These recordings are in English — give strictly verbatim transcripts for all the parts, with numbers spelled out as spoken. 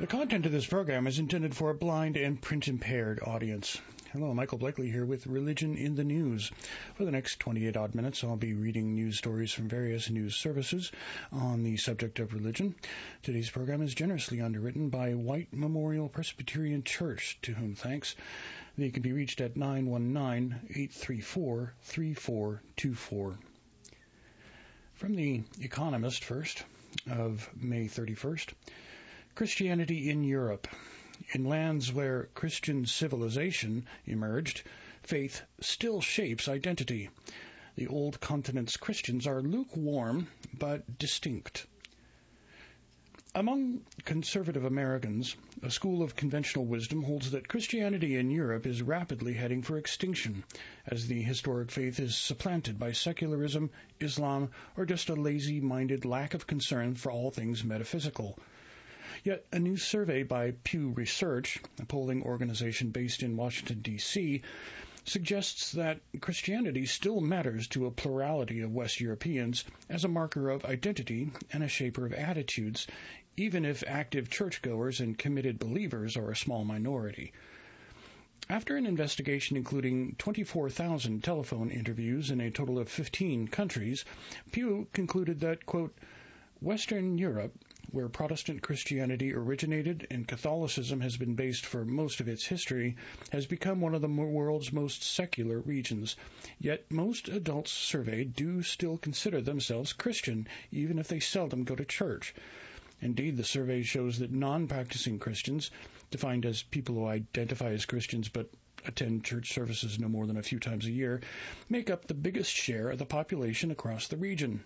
The content of this program is intended for a blind and print-impaired audience. Hello, Michael Blakely here with Religion in the News. For the next twenty-eight odd minutes, I'll be reading news stories from various news services on the subject of religion. Today's program is generously underwritten by White Memorial Presbyterian Church, to whom thanks. They can be reached at nine one nine, eight three four, three four two four. From The Economist first, of May thirty-first. Christianity in Europe. In lands where Christian civilization emerged, faith still shapes identity. The old continent's Christians are lukewarm but distinct. Among conservative Americans, a school of conventional wisdom holds that Christianity in Europe is rapidly heading for extinction, as the historic faith is supplanted by secularism, Islam, or just a lazy-minded lack of concern for all things metaphysical. Yet a new survey by Pew Research, a polling organization based in Washington, D C, suggests that Christianity still matters to a plurality of West Europeans as a marker of identity and a shaper of attitudes, even if active churchgoers and committed believers are a small minority. After an investigation including twenty-four thousand telephone interviews in a total of fifteen countries, Pew concluded that, quote, Western Europe, where Protestant Christianity originated and Catholicism has been based for most of its history, has become one of the world's most secular regions. Yet most adults surveyed do still consider themselves Christian, even if they seldom go to church. Indeed, the survey shows that non-practicing Christians, defined as people who identify as Christians but attend church services no more than a few times a year, make up the biggest share of the population across the region.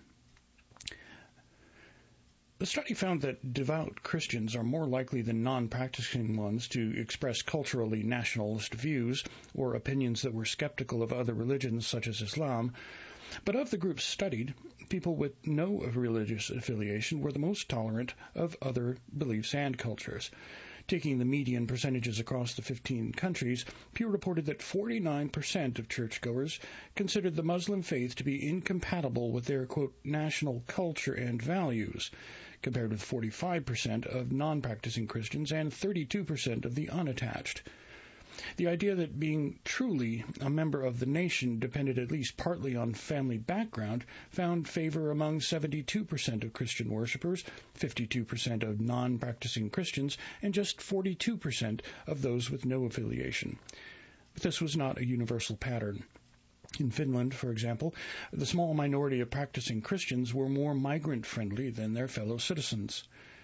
The study found that devout Christians are more likely than non-practicing ones to express culturally nationalist views or opinions that were skeptical of other religions such as Islam. But of the groups studied, people with no religious affiliation were the most tolerant of other beliefs and cultures. Taking the median percentages across the fifteen countries, Pew reported that forty-nine percent of churchgoers considered the Muslim faith to be incompatible with their, quote, national culture and values, compared with forty-five percent of non-practicing Christians and thirty-two percent of the unattached. The idea that being truly a member of the nation depended at least partly on family background found favor among seventy-two percent of Christian worshippers, fifty-two percent of non-practicing Christians, and just forty-two percent of those with no affiliation. But this was not a universal pattern. In Finland, for example, the small minority of practicing Christians were more migrant-friendly than their fellow citizens.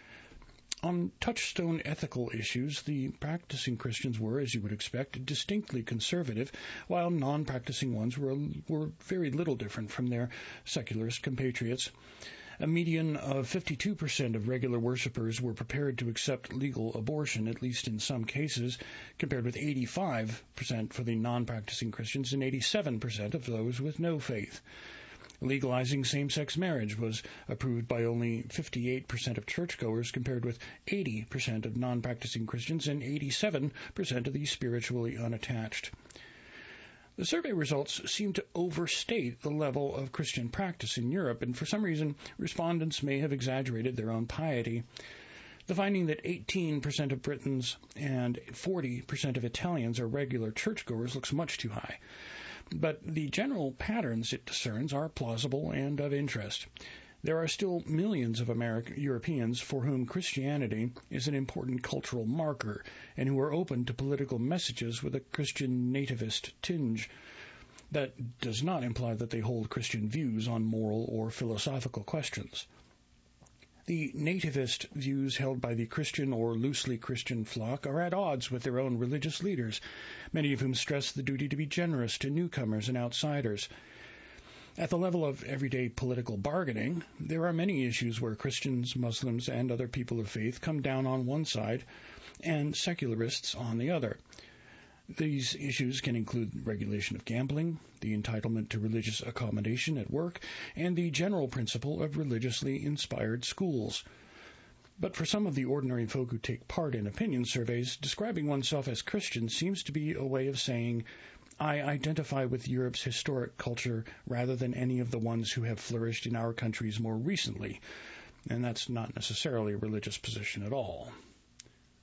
On touchstone ethical issues, the practicing Christians were, as you would expect, distinctly conservative, while non-practicing ones were, were very little different from their secularist compatriots. A median of fifty-two percent of regular worshippers were prepared to accept legal abortion, at least in some cases, compared with eighty-five percent for the non-practicing Christians and eighty-seven percent of those with no faith. Legalizing same-sex marriage was approved by only fifty-eight percent of churchgoers compared with eighty percent of non-practicing Christians and eighty-seven percent of the spiritually unattached. The survey results seem to overstate the level of Christian practice in Europe, and for some reason, respondents may have exaggerated their own piety. The finding that eighteen percent of Britons and forty percent of Italians are regular churchgoers looks much too high. But the general patterns it discerns are plausible and of interest. There are still millions of American Europeans for whom Christianity is an important cultural marker and who are open to political messages with a Christian nativist tinge. That does not imply that they hold Christian views on moral or philosophical questions. The nativist views held by the Christian or loosely Christian flock are at odds with their own religious leaders, many of whom stress the duty to be generous to newcomers and outsiders. At the level of everyday political bargaining, there are many issues where Christians, Muslims, and other people of faith come down on one side and secularists on the other. These issues can include regulation of gambling, the entitlement to religious accommodation at work, and the general principle of religiously inspired schools. But for some of the ordinary folk who take part in opinion surveys, describing oneself as Christian seems to be a way of saying, I identify with Europe's historic culture rather than any of the ones who have flourished in our countries more recently. And that's not necessarily a religious position at all.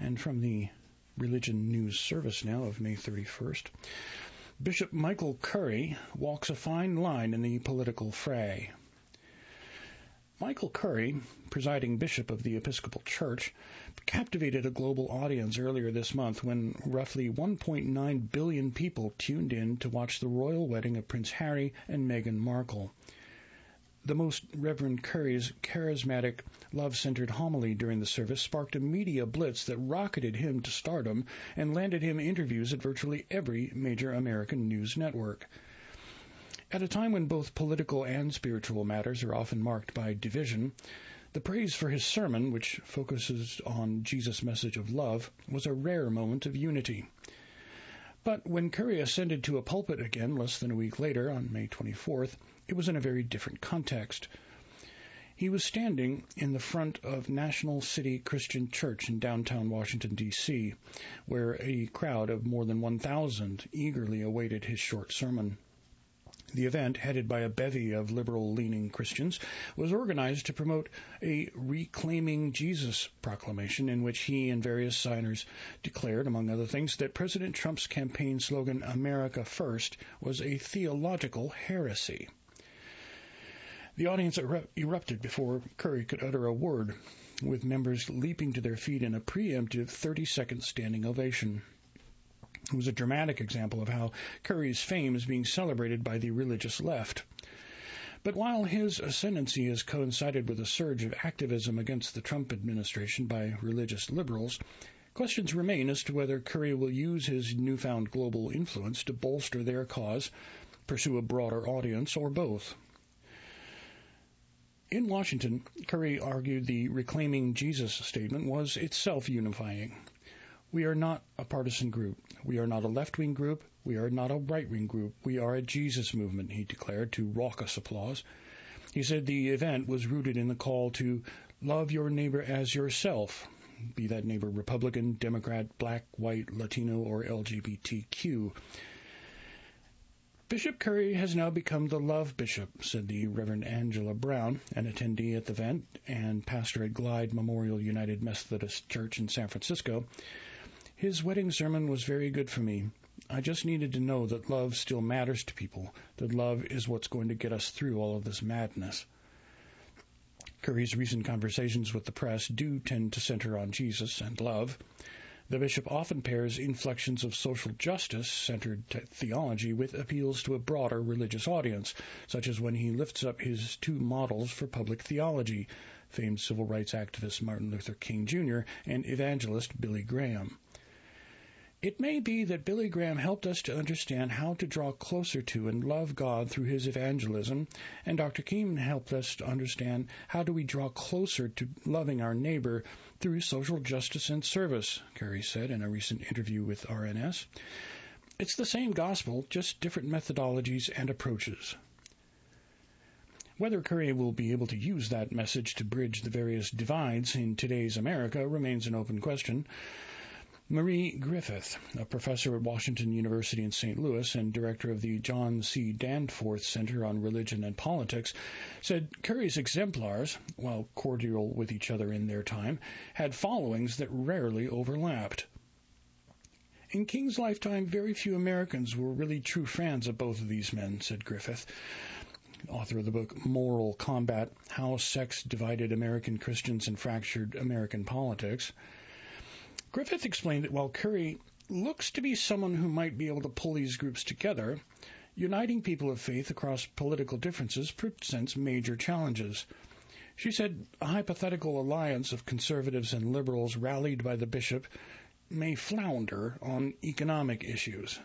And from the Religion News Service now of May thirty-first, Bishop Michael Curry walks a fine line in the political fray. Michael Curry, presiding bishop of the Episcopal Church, captivated a global audience earlier this month when roughly one point nine billion people tuned in to watch the royal wedding of Prince Harry and Meghan Markle. The Most Reverend Curry's charismatic, love-centered homily during the service sparked a media blitz that rocketed him to stardom and landed him interviews at virtually every major American news network. At a time when both political and spiritual matters are often marked by division, the praise for his sermon, which focuses on Jesus' message of love, was a rare moment of unity. But when Curry ascended to a pulpit again less than a week later, on May twenty-fourth, it was in a very different context. He was standing in the front of National City Christian Church in downtown Washington, D C, where a crowd of more than one thousand eagerly awaited his short sermon. The event, headed by a bevy of liberal-leaning Christians, was organized to promote a Reclaiming Jesus proclamation in which he and various signers declared, among other things, that President Trump's campaign slogan, America First, was a theological heresy. The audience eru- erupted before Curry could utter a word, with members leaping to their feet in a preemptive thirty-second standing ovation. It was a dramatic example of how Curry's fame is being celebrated by the religious left. But while his ascendancy has coincided with a surge of activism against the Trump administration by religious liberals, questions remain as to whether Curry will use his newfound global influence to bolster their cause, pursue a broader audience, or both. In Washington, Curry argued the Reclaiming Jesus statement was itself unifying. We are not a partisan group. We are not a left-wing group. We are not a right-wing group. We are a Jesus movement, he declared to raucous applause. He said the event was rooted in the call to love your neighbor as yourself, be that neighbor Republican, Democrat, black, white, Latino, or L G B T Q. Bishop Curry has now become the love bishop, said the Reverend Angela Brown, an attendee at the event and pastor at Glide Memorial United Methodist Church in San Francisco. His wedding sermon was very good for me. I just needed to know that love still matters to people, that love is what's going to get us through all of this madness. Curry's recent conversations with the press do tend to center on Jesus and love. The bishop often pairs inflections of social justice-centered theology with appeals to a broader religious audience, such as when he lifts up his two models for public theology, famed civil rights activist Martin Luther King Junior and evangelist Billy Graham. It may be that Billy Graham helped us to understand how to draw closer to and love God through his evangelism, and Doctor King helped us to understand how do we draw closer to loving our neighbor through social justice and service, Curry said in a recent interview with R N S. It's the same gospel, just different methodologies and approaches. Whether Curry will be able to use that message to bridge the various divides in today's America remains an open question. Marie Griffith, a professor at Washington University in Saint Louis and director of the John C. Danforth Center on Religion and Politics, said Curry's exemplars, while cordial with each other in their time, had followings that rarely overlapped. In King's lifetime, very few Americans were really true fans of both of these men, said Griffith, author of the book Moral Combat: How Sex Divided American Christians and Fractured American Politics. Griffith explained that while Curry looks to be someone who might be able to pull these groups together, uniting people of faith across political differences presents major challenges. She said a hypothetical alliance of conservatives and liberals rallied by the bishop may flounder on economic issues.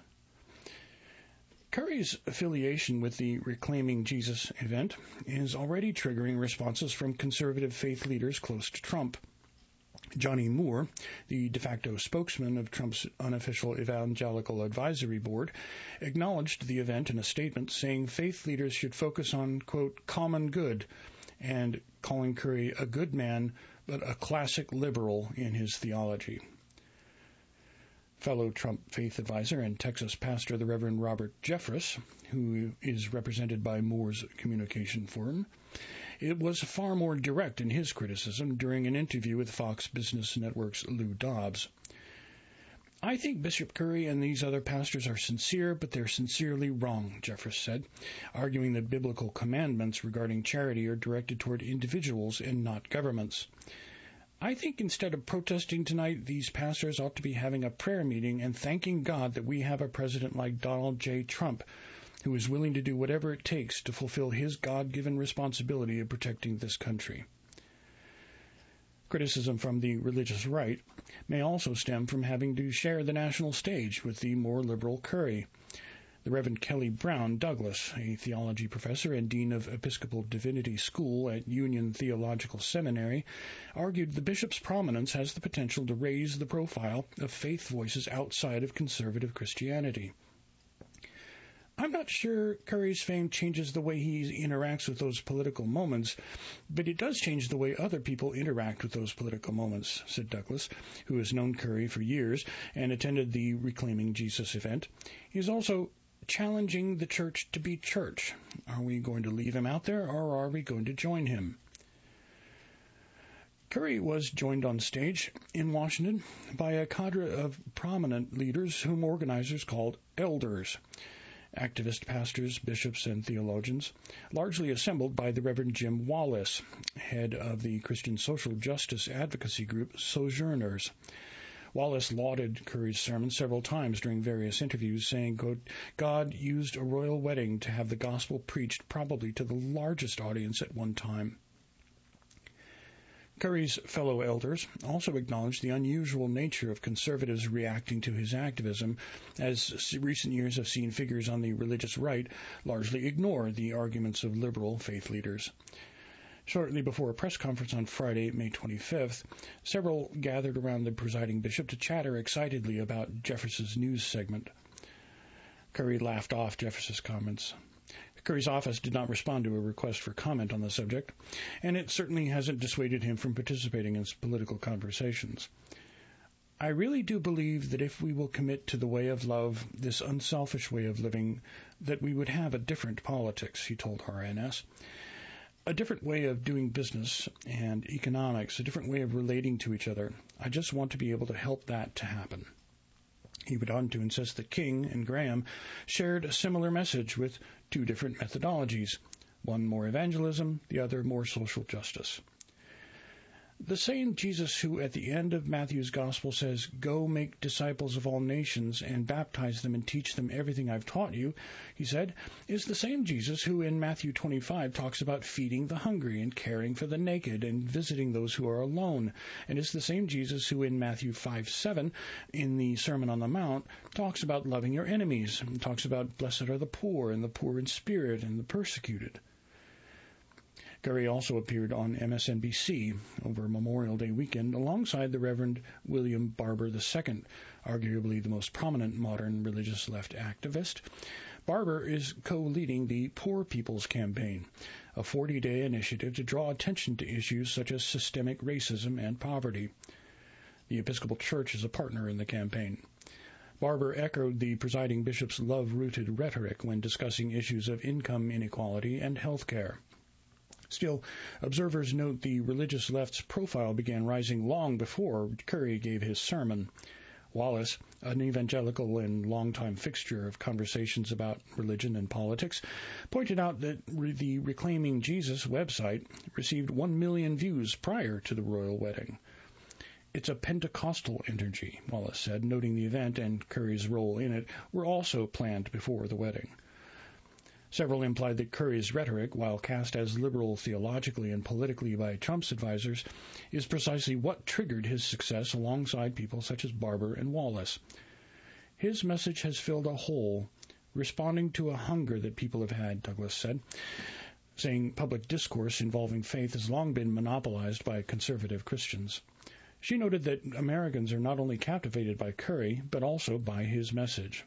Curry's affiliation with the Reclaiming Jesus event is already triggering responses from conservative faith leaders close to Trump. Johnny Moore, the de facto spokesman of Trump's unofficial Evangelical Advisory Board, acknowledged the event in a statement saying faith leaders should focus on, quote, common good, and calling Curry a good man but a classic liberal in his theology. Fellow Trump faith advisor and Texas pastor, the Reverend Robert Jeffress, who is represented by Moore's communication firm, it was far more direct in his criticism during an interview with Fox Business Network's Lou Dobbs. I think Bishop Curry and these other pastors are sincere, but they're sincerely wrong, Jeffress said, arguing that biblical commandments regarding charity are directed toward individuals and not governments. I think instead of protesting tonight, these pastors ought to be having a prayer meeting and thanking God that we have a president like Donald J. Trump, who is willing to do whatever it takes to fulfill his God-given responsibility of protecting this country. Criticism from the religious right may also stem from having to share the national stage with the more liberal Curry. The Reverend Kelly Brown Douglas, a theology professor and dean of Episcopal Divinity School at Union Theological Seminary, argued the bishop's prominence has the potential to raise the profile of faith voices outside of conservative Christianity. I'm not sure Curry's fame changes the way he interacts with those political moments, but it does change the way other people interact with those political moments, said Douglas, who has known Curry for years and attended the Reclaiming Jesus event. He is also challenging the church to be church. Are we going to leave him out there, or are we going to join him? Curry was joined on stage in Washington by a cadre of prominent leaders whom organizers called elders, activist pastors, bishops, and theologians, largely assembled by the Reverend Jim Wallace, head of the Christian social justice advocacy group Sojourners. Wallace lauded Curry's sermon several times during various interviews, saying, quote, God used a royal wedding to have the gospel preached probably to the largest audience at one time. Curry's fellow elders also acknowledged the unusual nature of conservatives reacting to his activism, as recent years have seen figures on the religious right largely ignore the arguments of liberal faith leaders. Shortly before a press conference on Friday, May twenty-fifth, several gathered around the presiding bishop to chatter excitedly about Jeffress's news segment. Curry laughed off Jeffress's comments. Curry's office did not respond to a request for comment on the subject, and it certainly hasn't dissuaded him from participating in political conversations. I really do believe that if we will commit to the way of love, this unselfish way of living, that we would have a different politics, he told R N S. A different way of doing business and economics, a different way of relating to each other. I just want to be able to help that to happen. He went on to insist that King and Graham shared a similar message with two different methodologies, one more evangelism, the other more social justice. The same Jesus who at the end of Matthew's Gospel says, Go make disciples of all nations and baptize them and teach them everything I've taught you, he said, is the same Jesus who in Matthew twenty-five talks about feeding the hungry and caring for the naked and visiting those who are alone, and is the same Jesus who in Matthew five seven, in the Sermon on the Mount, talks about loving your enemies, and talks about blessed are the poor and the poor in spirit and the persecuted. Curry also appeared on M S N B C over Memorial Day weekend alongside the Reverend William Barber the Second, arguably the most prominent modern religious left activist. Barber is co-leading the Poor People's Campaign, a forty-day initiative to draw attention to issues such as systemic racism and poverty. The Episcopal Church is a partner in the campaign. Barber echoed the presiding bishop's love-rooted rhetoric when discussing issues of income inequality and health care. Still, observers note the religious left's profile began rising long before Curry gave his sermon. Wallace, an evangelical and longtime fixture of conversations about religion and politics, pointed out that the Reclaiming Jesus website received one million views prior to the royal wedding. It's a Pentecostal energy, Wallace said, noting the event and Curry's role in it were also planned before the wedding. Several implied that Curry's rhetoric, while cast as liberal theologically and politically by Trump's advisers, is precisely what triggered his success alongside people such as Barber and Wallace. His message has filled a hole, responding to a hunger that people have had, Douglas said, saying public discourse involving faith has long been monopolized by conservative Christians. She noted that Americans are not only captivated by Curry, but also by his message.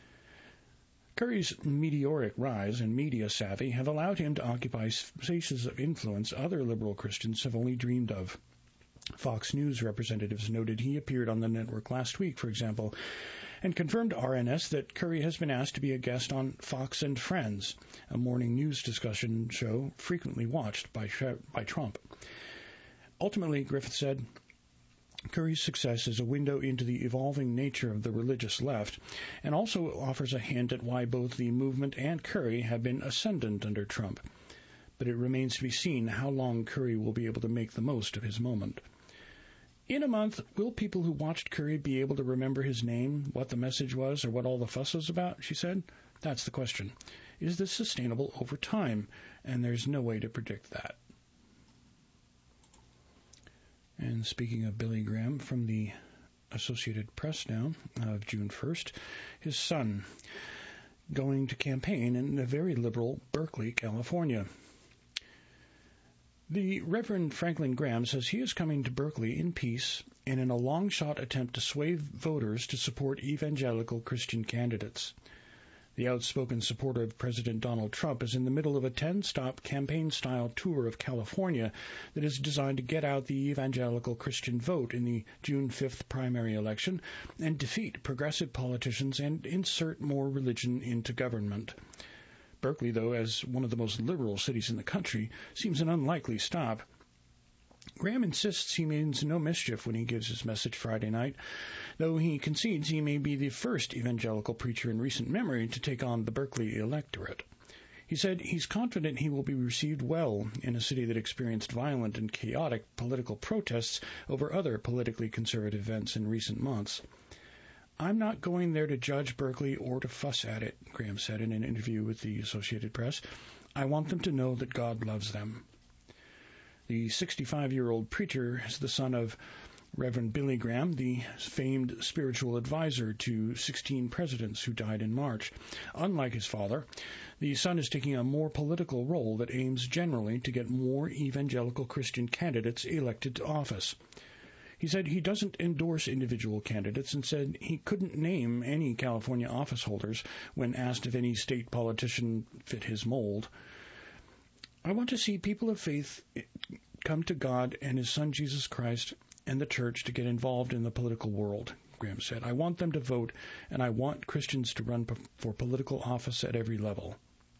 Curry's meteoric rise and media savvy have allowed him to occupy spaces of influence other liberal Christians have only dreamed of. Fox News representatives noted he appeared on the network last week, for example, and confirmed to R N S that Curry has been asked to be a guest on Fox and Friends, a morning news discussion show frequently watched by, by Trump. Ultimately, Griffith said, Curry's success is a window into the evolving nature of the religious left, and also offers a hint at why both the movement and Curry have been ascendant under Trump. But it remains to be seen how long Curry will be able to make the most of his moment. In a month, will people who watched Curry be able to remember his name, what the message was, or what all the fuss was about, she said? That's the question. Is this sustainable over time? And there's no way to predict that. And speaking of Billy Graham, from the Associated Press now, of June first, his son going to campaign in a very liberal Berkeley, California. The Reverend Franklin Graham says he is coming to Berkeley in peace and in a long-shot attempt to sway voters to support evangelical Christian candidates. The outspoken supporter of President Donald Trump is in the middle of a ten-stop campaign-style tour of California that is designed to get out the evangelical Christian vote in the June fifth primary election and defeat progressive politicians and insert more religion into government. Berkeley, though, as one of the most liberal cities in the country, seems an unlikely stop. Graham insists he means no mischief when he gives his message Friday night, though he concedes he may be the first evangelical preacher in recent memory to take on the Berkeley electorate. He said he's confident he will be received well in a city that experienced violent and chaotic political protests over other politically conservative events in recent months. I'm not going there to judge Berkeley or to fuss at it, Graham said in an interview with the Associated Press. I want them to know that God loves them. The sixty-five-year-old preacher is the son of Reverend Billy Graham, the famed spiritual advisor to sixteen presidents who died in March. Unlike his father, the son is taking a more political role that aims generally to get more evangelical Christian candidates elected to office. He said he doesn't endorse individual candidates and said he couldn't name any California office holders when asked if any state politician fit his mold. I want to see people of faith come to God and His Son Jesus Christ and the church to get involved in the political world, Graham said. I want them to vote, and I want Christians to run for political office at every level.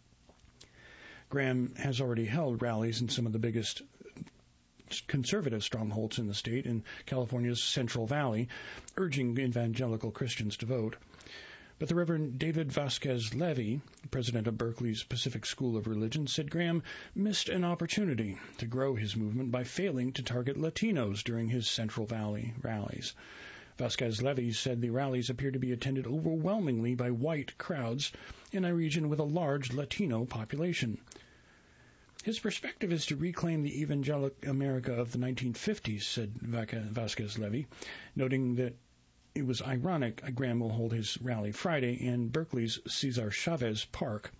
Graham has already held rallies in some of the biggest conservative strongholds in the state, in California's Central Valley, urging evangelical Christians to vote. But the Reverend David Vasquez Levy, president of Berkeley's Pacific School of Religion, said Graham missed an opportunity to grow his movement by failing to target Latinos during his Central Valley rallies. Vasquez Levy said the rallies appeared to be attended overwhelmingly by white crowds in a region with a large Latino population. His perspective is to reclaim the evangelical America of the nineteen fifties, said Vasquez Levy, noting that it was ironic Graham will hold his rally Friday in Berkeley's Cesar Chavez Park.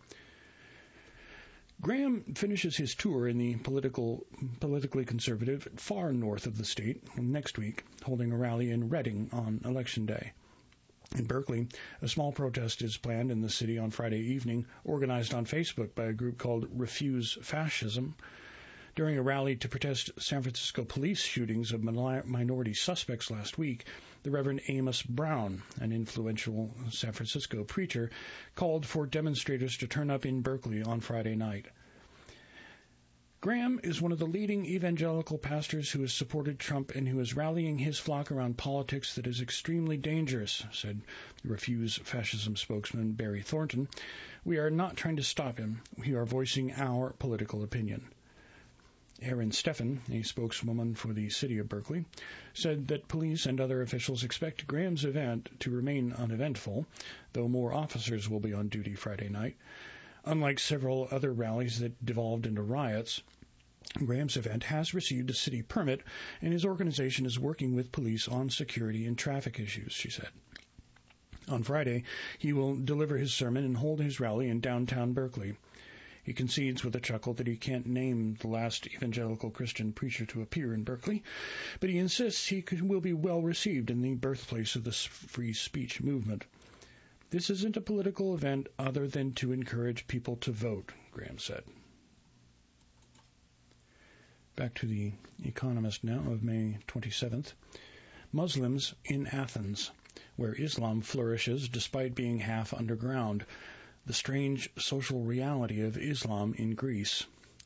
Graham finishes his tour in the political, politically conservative far north of the state next week, holding a rally in Redding on Election Day. In Berkeley, a small protest is planned in the city on Friday evening, organized on Facebook by a group called Refuse Fascism. During a rally to protest San Francisco police shootings of minority suspects last week, the Reverend Amos Brown, an influential San Francisco preacher, called for demonstrators to turn up in Berkeley on Friday night. Graham is one of the leading evangelical pastors who has supported Trump and who is rallying his flock around politics that is extremely dangerous, said Refuse Fascism spokesman Barry Thornton. We are not trying to stop him. We are voicing our political opinion. Erin Steffen, a spokeswoman for the city of Berkeley, said that police and other officials expect Graham's event to remain uneventful, though more officers will be on duty Friday night. Unlike several other rallies that devolved into riots, Graham's event has received a city permit, and his organization is working with police on security and traffic issues, she said. On Friday, he will deliver his sermon and hold his rally in downtown Berkeley. He concedes with a chuckle that he can't name the last evangelical Christian preacher to appear in Berkeley, but he insists he could, will be well received in the birthplace of the free speech movement. This isn't a political event other than to encourage people to vote, Graham said. Back to the Economist now of May twenty-seventh. Muslims in Athens, where Islam flourishes despite being half underground. The strange social reality of Islam in Greece.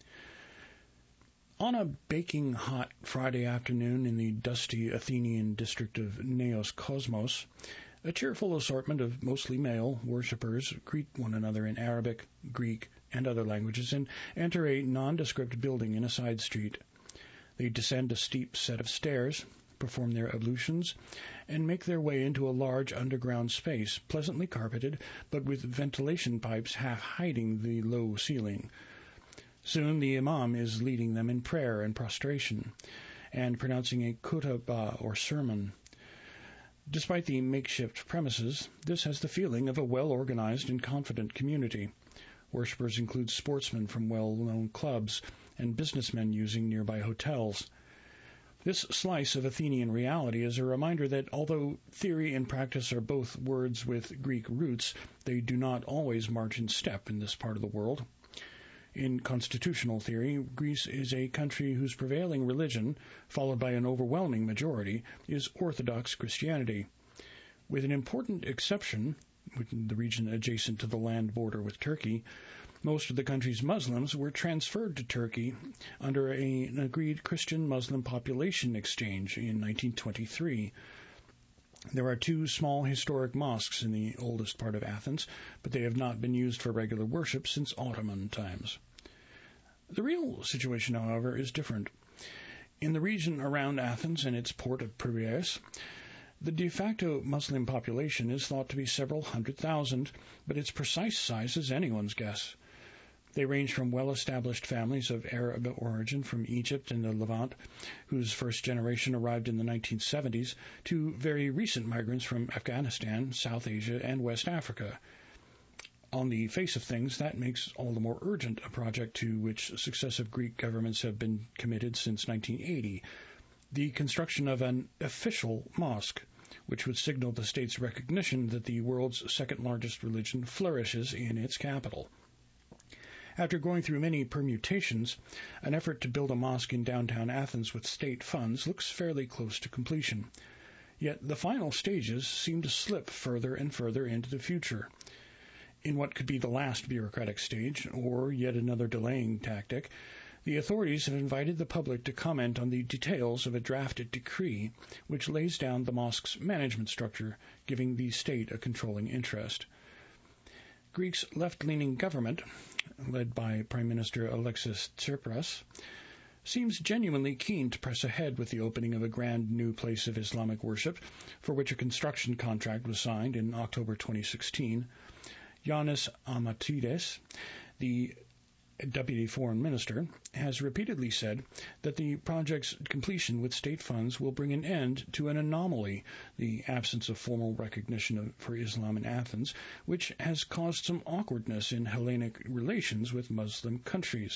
On a baking hot Friday afternoon in the dusty Athenian district of Neos Kosmos, a cheerful assortment of mostly male worshippers greet one another in Arabic, Greek, and other languages and enter a nondescript building in a side street. They descend a steep set of stairs, perform their ablutions, and make their way into a large underground space, pleasantly carpeted, but with ventilation pipes half hiding the low ceiling. Soon the imam is leading them in prayer and prostration, and pronouncing a khutbah or sermon. Despite the makeshift premises, this has the feeling of a well-organized and confident community. Worshippers include sportsmen from well-known clubs and businessmen using nearby hotels. This slice of Athenian reality is a reminder that although theory and practice are both words with Greek roots, they do not always march in step in this part of the world. In constitutional theory, Greece is a country whose prevailing religion, followed by an overwhelming majority, is Orthodox Christianity. With an important exception, the region adjacent to the land border with Turkey, most of the country's Muslims were transferred to Turkey under a, an agreed Christian-Muslim population exchange in nineteen twenty-three. There are two small historic mosques in the oldest part of Athens, but they have not been used for regular worship since Ottoman times. The real situation, however, is different. In the region around Athens and its port of Piraeus, the de facto Muslim population is thought to be several hundred thousand, but its precise size is anyone's guess. They range from well-established families of Arab origin from Egypt and the Levant, whose first generation arrived in the nineteen seventies, to very recent migrants from Afghanistan, South Asia, and West Africa. On the face of things, that makes all the more urgent a project to which successive Greek governments have been committed since nineteen eighty, the construction of an official mosque, which would signal the state's recognition that the world's second-largest religion flourishes in its capital. After going through many permutations, an effort to build a mosque in downtown Athens with state funds looks fairly close to completion. Yet the final stages seem to slip further and further into the future. In what could be the last bureaucratic stage, or yet another delaying tactic, the authorities have invited the public to comment on the details of a drafted decree which lays down the mosque's management structure, giving the state a controlling interest. Greece's left-leaning government, led by Prime Minister Alexis Tsipras, seems genuinely keen to press ahead with the opening of a grand new place of Islamic worship, for which a construction contract was signed in October twenty sixteen. Yannis Amatides, the Deputy Foreign Minister, has repeatedly said that the project's completion with state funds will bring an end to an anomaly, the absence of formal recognition of, for Islam in Athens, which has caused some awkwardness in Hellenic relations with Muslim countries.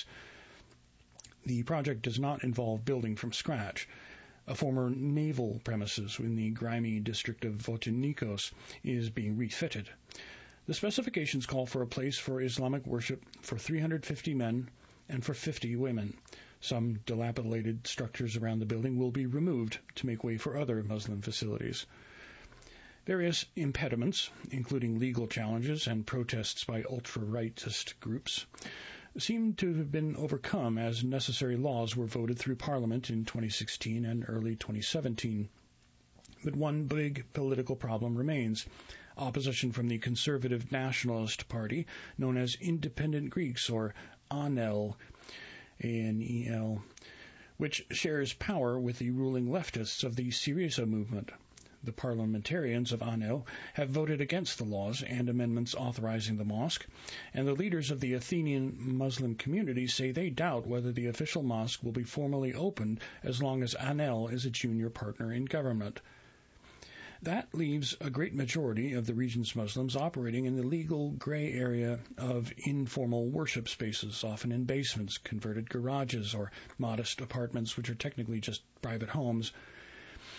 The project does not involve building from scratch. A former naval premises in the grimy district of Votinikos is being refitted. The specifications call for a place for Islamic worship for three hundred fifty men and for fifty women. Some dilapidated structures around the building will be removed to make way for other Muslim facilities. Various impediments, including legal challenges and protests by ultra-rightist groups, seem to have been overcome as necessary laws were voted through Parliament in twenty sixteen and early twenty seventeen. But one big political problem remains: opposition from the conservative nationalist party known as Independent Greeks, or ANEL, A N E L, which shares power with the ruling leftists of the Syriza movement. The parliamentarians of ANEL have voted against the laws and amendments authorizing the mosque, and the leaders of the Athenian Muslim community say they doubt whether the official mosque will be formally opened as long as ANEL is a junior partner in government. That leaves a great majority of the region's Muslims operating in the legal gray area of informal worship spaces, often in basements, converted garages, or modest apartments which are technically just private homes.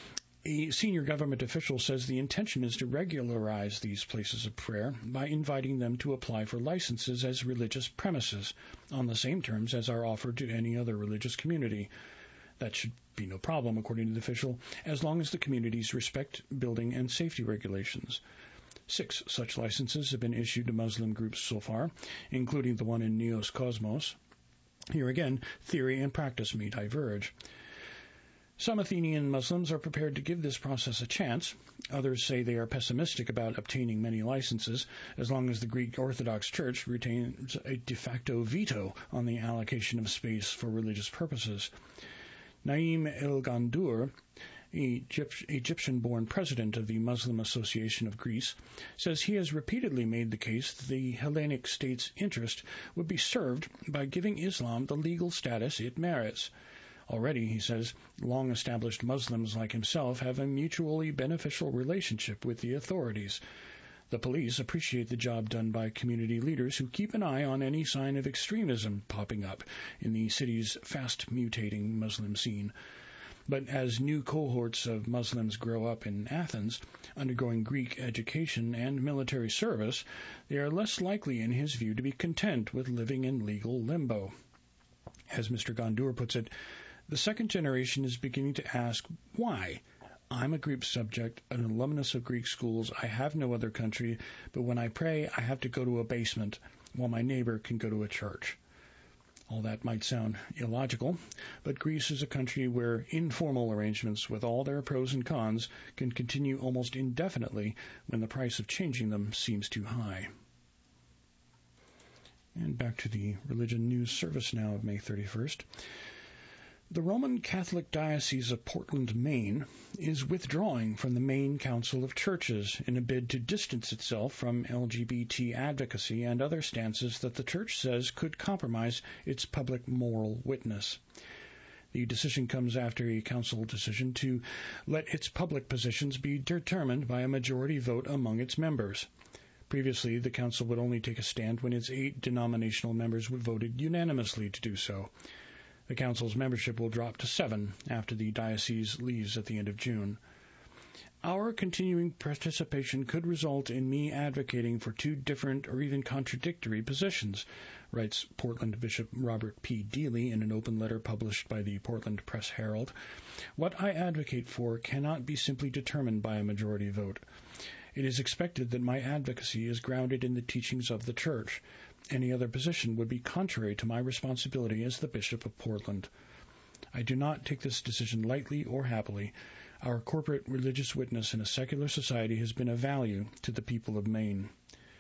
A senior government official says the intention is to regularize these places of prayer by inviting them to apply for licenses as religious premises on the same terms as are offered to any other religious community. That should be no problem, according to the official, as long as the communities respect building and safety regulations. Six such licenses have been issued to Muslim groups so far, including the one in Neos Cosmos. Here again, theory and practice may diverge. Some Athenian Muslims are prepared to give this process a chance. Others say they are pessimistic about obtaining many licenses, as long as the Greek Orthodox Church retains a de facto veto on the allocation of space for religious purposes. Naim El Gandour, Egyptian-born president of the Muslim Association of Greece, says he has repeatedly made the case that the Hellenic state's interest would be served by giving Islam the legal status it merits. Already, he says, long-established Muslims like himself have a mutually beneficial relationship with the authorities. The police appreciate the job done by community leaders who keep an eye on any sign of extremism popping up in the city's fast-mutating Muslim scene. But as new cohorts of Muslims grow up in Athens, undergoing Greek education and military service, they are less likely, in his view, to be content with living in legal limbo. As Mister Gandour puts it, the second generation is beginning to ask, why? I'm a Greek subject, an alumnus of Greek schools. I have no other country, but when I pray, I have to go to a basement, while my neighbor can go to a church. All that might sound illogical, but Greece is a country where informal arrangements with all their pros and cons can continue almost indefinitely when the price of changing them seems too high. And back to the Religion News Service now of May thirty-first. The Roman Catholic Diocese of Portland, Maine, is withdrawing from the Maine Council of Churches in a bid to distance itself from L G B T advocacy and other stances that the church says could compromise its public moral witness. The decision comes after a council decision to let its public positions be determined by a majority vote among its members. Previously, the council would only take a stand when its eight denominational members voted unanimously to do so. The council's membership will drop to seven after the diocese leaves at the end of June. Our continuing participation could result in me advocating for two different or even contradictory positions, writes Portland Bishop Robert P. Deely in an open letter published by the Portland Press Herald. What I advocate for cannot be simply determined by a majority vote. It is expected that my advocacy is grounded in the teachings of the Church. Any other position would be contrary to my responsibility as the Bishop of Portland. I do not take this decision lightly or happily. Our corporate religious witness in a secular society has been of value to the people of Maine.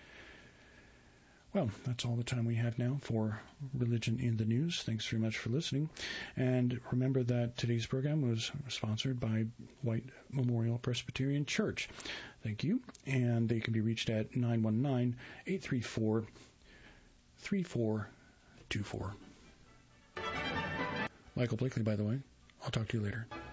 Well, that's all the time we have now for Religion in the News. Thanks very much for listening. And remember that today's program was sponsored by White Memorial Presbyterian Church. Thank you. And they can be reached at nine one nine, eight three four, three four two four. Michael Blakely, by the way. I'll talk to you later.